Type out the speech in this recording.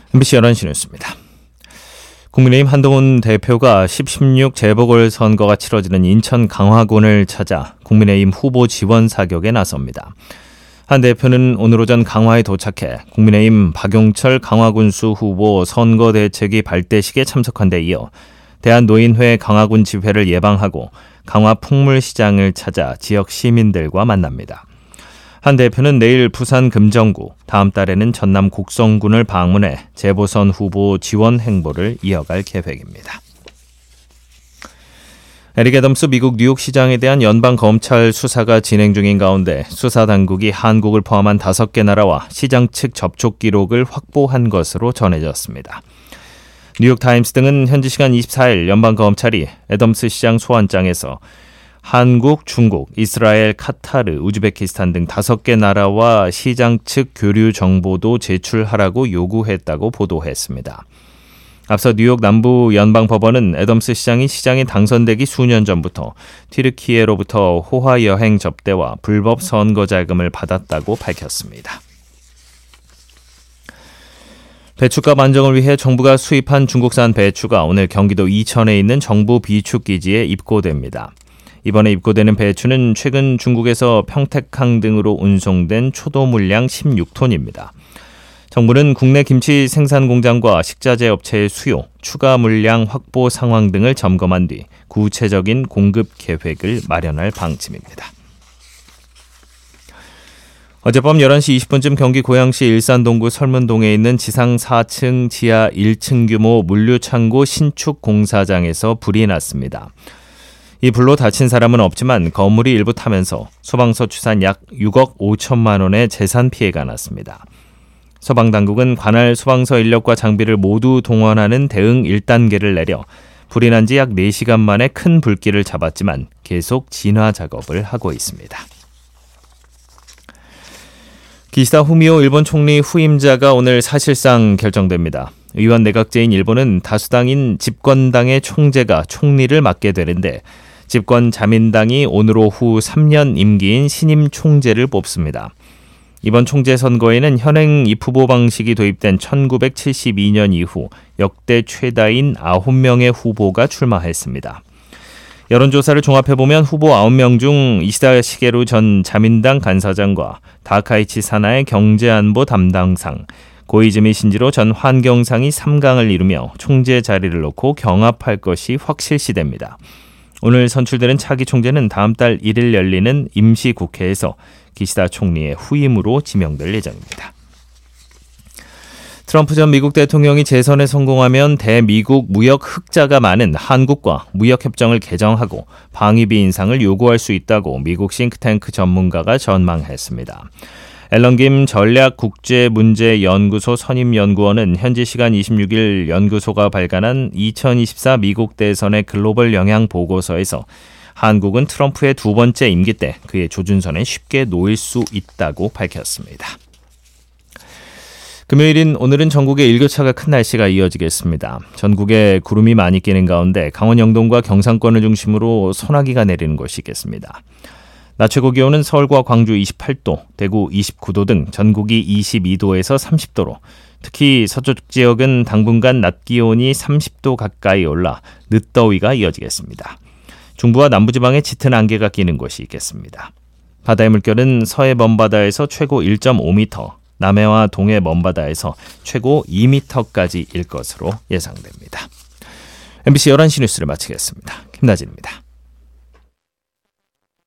MBC 11시 뉴스입니다. 국민의힘 한동훈 대표가 10.16 재보궐선거가 치러지는 인천 강화군을 찾아 국민의힘 후보 지원 사격에 나섭니다. 한 대표는 오늘 오전 강화에 도착해 국민의힘 박용철 강화군수 후보 선거대책위 발대식에 참석한 데 이어 대한노인회 강화군 집회를 예방하고 강화 풍물시장을 찾아 지역 시민들과 만납니다. 한 대표는 내일 부산 금정구, 다음 달에는 전남 곡성군을 방문해 재보선 후보 지원 행보를 이어갈 계획입니다. 에릭 애덤스 미국 뉴욕시장에 대한 연방검찰 수사가 진행 중인 가운데 수사당국이 한국을 포함한 5개 나라와 시장 측 접촉 기록을 확보한 것으로 전해졌습니다. 뉴욕타임스 등은 현지 시간 24일 연방검찰이 애덤스 시장 소환장에서 한국, 중국, 이스라엘, 카타르, 우즈베키스탄 등 5개 나라와 시장 측 교류 정보도 제출하라고 요구했다고 보도했습니다. 앞서 뉴욕 남부 연방법원은 애덤스 시장이 시장에 당선되기 수년 전부터 튀르키예로부터 호화 여행 접대와 불법 선거 자금을 받았다고 밝혔습니다. 배춧값 안정을 위해 정부가 수입한 중국산 배추가 오늘 경기도 이천에 있는 정부 비축기지에 입고됩니다. 이번에 입고되는 배추는 최근 중국에서 평택항 등으로 운송된 초도 물량 16톤입니다. 정부는 국내 김치 생산 공장과 식자재 업체의 수요, 추가 물량 확보 상황 등을 점검한 뒤 구체적인 공급 계획을 마련할 방침입니다. 어젯밤 11시 20분쯤 경기 고양시 일산동구 설문동에 있는 지상 4층 지하 1층 규모 물류창고 신축 공사장에서 불이 났습니다. 이 불로 다친 사람은 없지만 건물이 일부 타면서 소방서 추산 약 6억 5천만 원의 재산 피해가 났습니다. 소방당국은 관할 소방서 인력과 장비를 모두 동원하는 대응 1단계를 내려 불이 난 지 약 4시간 만에 큰 불길을 잡았지만 계속 진화 작업을 하고 있습니다. 기시다 후미오 일본 총리 후임자가 오늘 사실상 결정됩니다. 의원 내각제인 일본은 다수당인 집권당의 총재가 총리를 맡게 되는데 집권 자민당이 오늘 오후 3년 임기인 신임 총재를 뽑습니다. 이번 총재 선거에는 현행 입후보 방식이 도입된 1972년 이후 역대 최다인 9명의 후보가 출마했습니다. 여론조사를 종합해보면 후보 9명 중 이시다 시게루 전 자민당 간사장과 다카이치 사나의 경제안보 담당상, 고이즈미 신지로 전 환경상이 3강을 이루며 총재 자리를 놓고 경합할 것이 확실시됩니다. 오늘 선출되는 차기 총재는 다음 달 1일 열리는 임시국회에서 기시다 총리의 후임으로 지명될 예정입니다. 트럼프 전 미국 대통령이 재선에 성공하면 대미국 무역 흑자가 많은 한국과 무역협정을 개정하고 방위비 인상을 요구할 수 있다고 미국 싱크탱크 전문가가 전망했습니다. 앨런 김 전략국제문제연구소 선임연구원은 현지 시간 26일 연구소가 발간한 2024 미국 대선의 글로벌 영향 보고서에서 한국은 트럼프의 2번째 임기 때 그의 조준선에 쉽게 놓일 수 있다고 밝혔습니다. 금요일인 오늘은 전국에 일교차가 큰 날씨가 이어지겠습니다. 전국에 구름이 많이 끼는 가운데 강원 영동과 경상권을 중심으로 소나기가 내리는 곳이 있겠습니다. 낮 최고 기온은 서울과 광주 28도, 대구 29도 등 전국이 22도에서 30도로 특히 서쪽 지역은 당분간 낮 기온이 30도 가까이 올라 늦더위가 이어지겠습니다. 중부와 남부지방에 짙은 안개가 끼는 곳이 있겠습니다. 바다의 물결은 서해 먼바다에서 최고 1.5m, 남해와 동해 먼바다에서 최고 2m까지 일 것으로 예상됩니다. MBC 11시 뉴스를 마치겠습니다. 김나진입니다.